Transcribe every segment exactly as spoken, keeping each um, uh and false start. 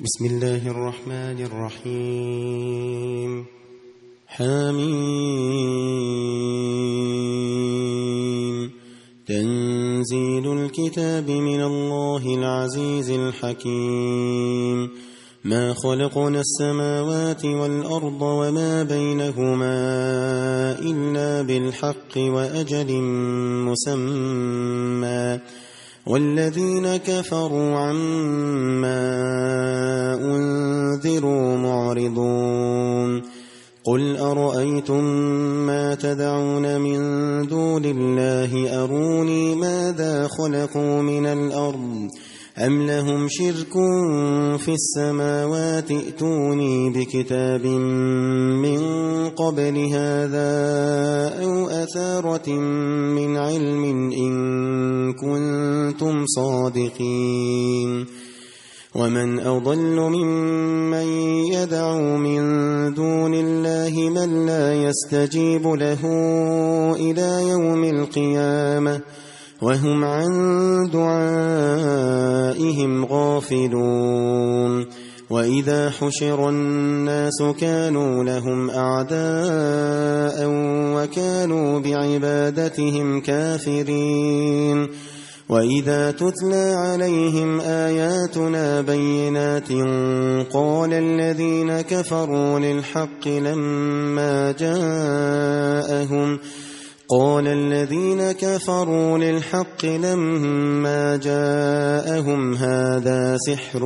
بسم الله الرحمن الرحيم. حميم. تنزيل الكتاب من الله العزيز الحكيم. ما خلقنا السماوات والأرض وما بينهما إلا بالحق وأجل مسمى، والذين كفروا عما أنذروا معرضون. قل أرأيتم ما تدعون من دون الله أروني ماذا خلقوا من الأرض أم لهم شرك في السماوات ائتوني بكتاب من قبل هذا أو أثارة من علم إن كنتم صادقين. ومن أضل ممن يدعو من دون الله من لا يستجيب له إلى يوم القيامة وهم عن دعائهم غافلون. وإذا حشر الناس كانوا لهم أعداء وكانوا بعبادتهم كافرين. وإذا تتلى عليهم آياتنا بينات قال الذين كفروا للحق لما جاءهم قال الذين كفروا للحق لما جاءهم هذا سحر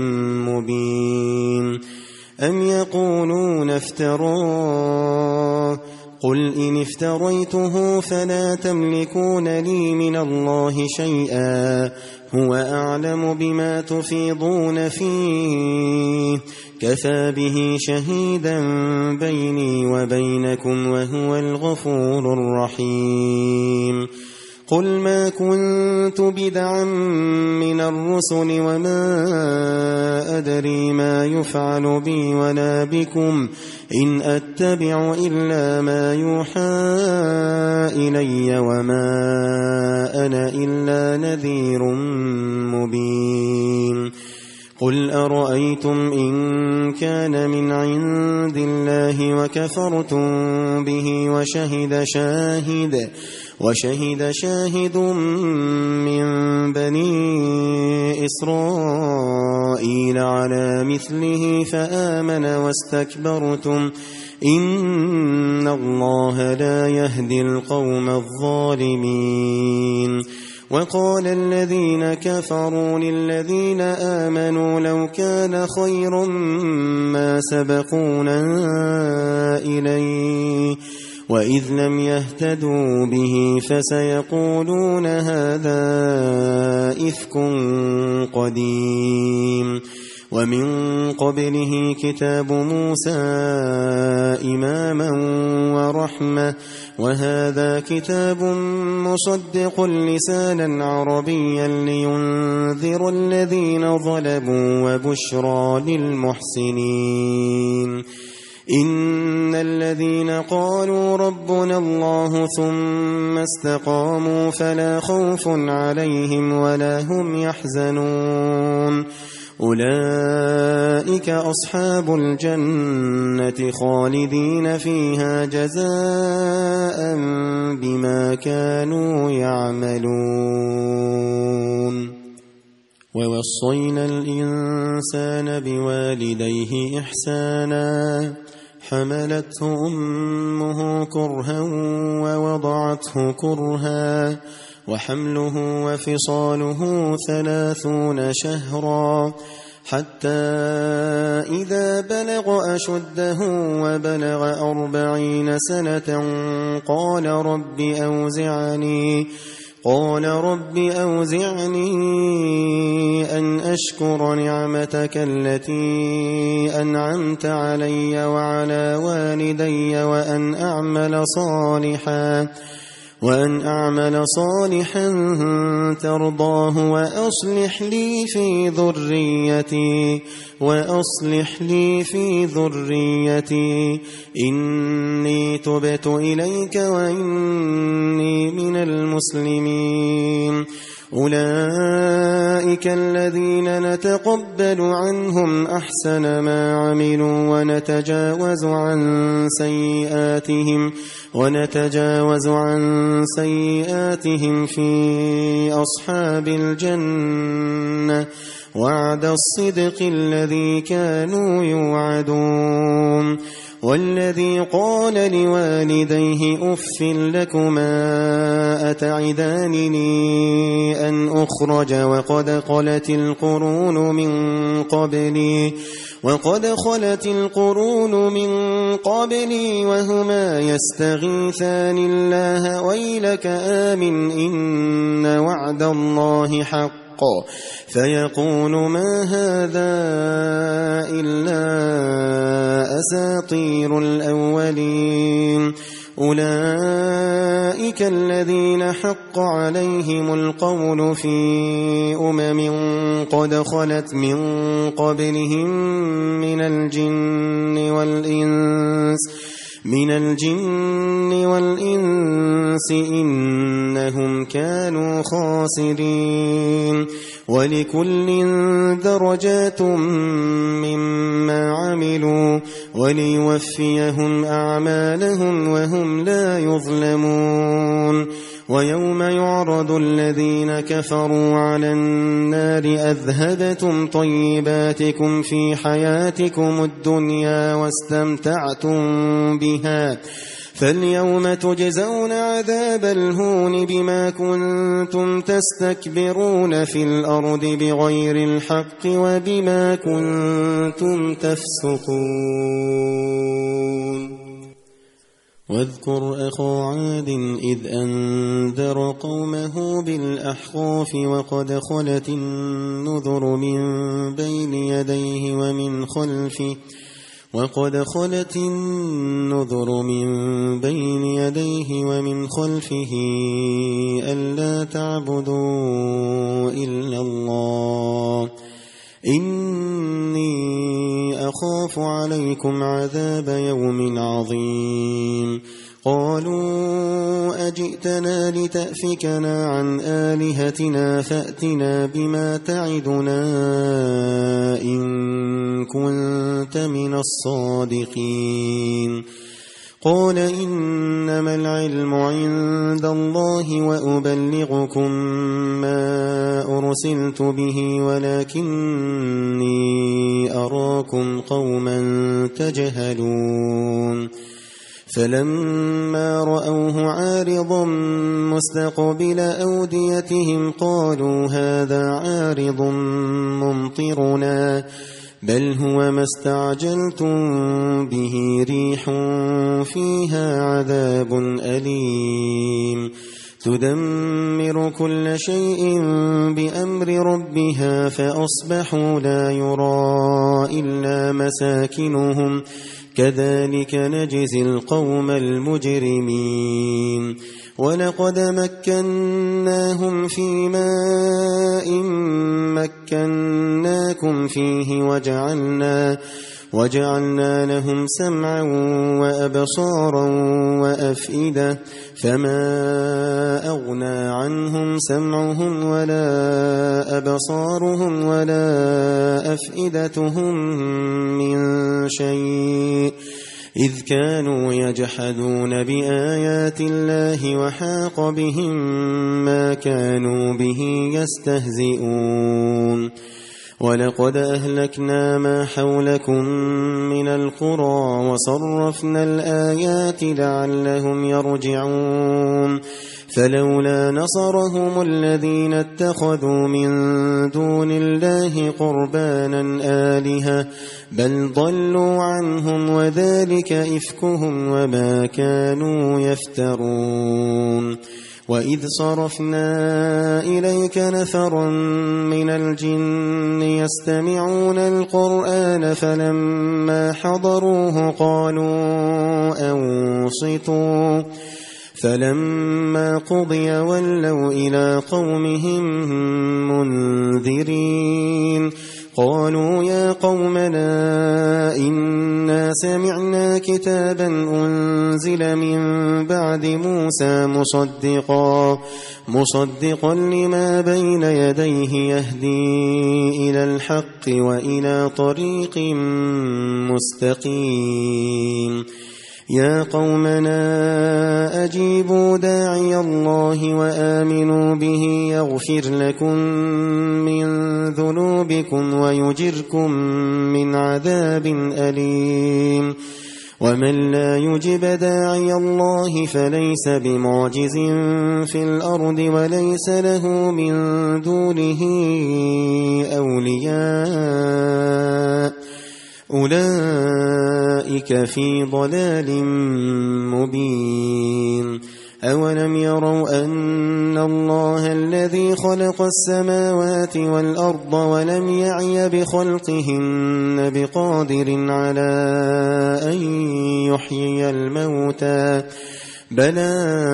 مبين. أم يقولون افتراه قل إن افتريته فلا تملكون لي من الله شيئا هو أعلم بما تفيضون فيه كفى به شهيدا بيني وبينكم وهو الغفور الرحيم. قل ما كنت بدعا من الرسل وما أدري ما يفعل بي ولا بكم إن أتبع إلا ما يوحى إلي وما أنا إلا نذير مبين. قل أرأيتم إن كان من عند الله وكفرتم به وشهد شاهد وشهد شاهد من بني إسرائيل على مثله فآمن واستكبرتم إن الله لا يهدي القوم الظالمين. وقال الذين كفروا للذين آمنوا لو كان خيرا ما سبقونا إليه وإذ لم يهتدوا به فسيقولون هذا إفك قديم. ومن قبله كتاب موسى إماما ورحمة وهذا كتاب مصدق لسانا عربيا لينذر الذين ظلموا وبشرى للمحسنين. إن الذين قالوا ربنا الله ثم استقاموا فلا خوف عليهم ولا هم يحزنون أولئك أصحاب الجنة خالدين فيها جزاء بما كانوا يعملون. ووصينا الإنسان بوالديه إحسانا حملته أمه كرها ووضعته كرها وحمله وفصاله ثلاثون شهرا حتى إذا بلغ أشده وبلغ أربعين سنة قال رب أوزعني قال رب أوزعني أن أشكر نعمتك التي أنعمت علي وعلى والدي وأن أعمل صالحا وأن أعمل صالحا ترضاه وأصلح لي في ذريتي وأصلح لي في ذريتي إني تبت إليك وإني من المسلمين. أولئك الذين نتقبل عنهم أحسن ما عملوا ونتجاوز عن سيئاتهم ونتجاوز عن سيئاتهم في أصحاب الجنة وعد الصدق الذي كانوا يوعدون. والذي قال لوالديه أف لكما أتعدانني أن أخرج وقد خلت القرون من قبلي وقد خلت القرون من قبلي وهما يستغيثان الله ويلك آمن إن وعد الله حق فيقول ما هذا إلا أساطير الأولين. أولئك الذين حق عليهم القول في أمم قد خلت من قبلهم من الجن والإنس من الجن والإنس إنهم كانوا خاسرين. ولكل درجات مما عملوا وليوفيهم أعمالهم وهم لا يظلمون. ويوم يعرض الذين كفروا على النار أذهبتم طيباتكم في حياتكم الدنيا واستمتعتم بها فاليوم تجزون عذاب الهون بما كنتم تستكبرون في الأرض بغير الحق وبما كنتم تفسقون. واذكر أخا عاد إذ أنذر قومه بالأحقاف وقد خلت النذر من بين يديه ومن خلفه وقد خلت النذر من بين يديه ومن خلفه ألا تعبدوا إلا الله إني أخاف عليكم عذاب يوم عظيم. قالوا أجئتنا لتأفكنا عن آلهتنا فأتنا بما تعدنا إن كنت من الصادقين. قال إنما العلم عند الله وأبلغكم ما أرسلت به ولكني أراكم قوما تجهلون. فلما رأوه عارضا مستقبل أوديتهم قالوا هذا عارض ممطرنا بل هو ما استعجلتم به ريح فيها عذاب أليم تدمر كل شيء بأمر ربها فأصبحوا لا يرى إلا مساكنهم كذلك نجزي القوم المجرمين. ولقد مكناهم في ماء مكناكم فيه وجعلنا وجعلنا لهم سمعا وأبصارا وأفئدة فما أغنى عنهم سمعهم ولا أبصارهم ولا أفئدتهم من شيء إذ كانوا يجحدون بآيات الله وحاق بهم ما كانوا به يستهزئون. ولقد أهلكنا ما حولكم من القرى وصرفنا الآيات لعلهم يرجعون. فلولا نصرهم الذين اتخذوا من دون الله قربانا آلهة بل ضلوا عنهم وذلك إفكهم وما كانوا يفترون. وإذ صرفنا إليك نفرا من الجن يستمعون القرآن فلما حضروه قالوا أنصتوا فلما قضي ولوا إلى قومهم منذرين. قالوا يا قومنا إنا سمعنا كتابا أنزل من بعد موسى مصدقا مصدقا لما بين يديه يهدي إلى الحق وإلى طريق مستقيم يا قومنا أجيبوا داعي الله وآمنوا به يغفر لكم من ذنوبكم ويجركم من عذاب أليم ومن لا يجب داعي الله فليس بمعجز في الأرض وليس له من دونه أولياء أولئك في ضلال مبين أولم يروا أن الله الذي خلق السماوات والأرض ولم يعي بخلقهن بقادر على أن يحيي الموتى بلى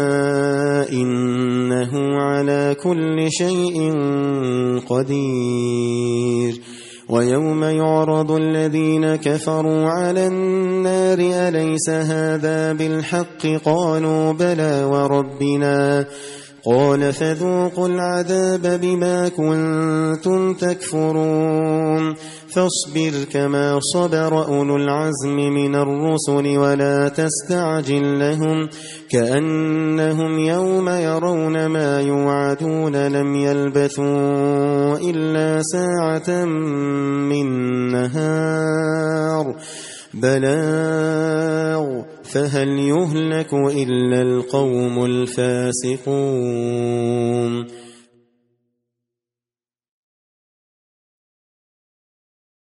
إنه على كل شيء قدير ويوم يعرض الذين كفروا على النار أليس هذا بالحق قالوا بلى وربنا قال فذوقوا العذاب بما كنتم تكفرون فاصبر كما صبر أولو العزم من الرسل ولا تستعجل لهم كأنهم يوم يرون ما يوعدون لم يلبثوا إلا ساعة من نهار بلاغ فهل يهلك إلا القوم الفاسقون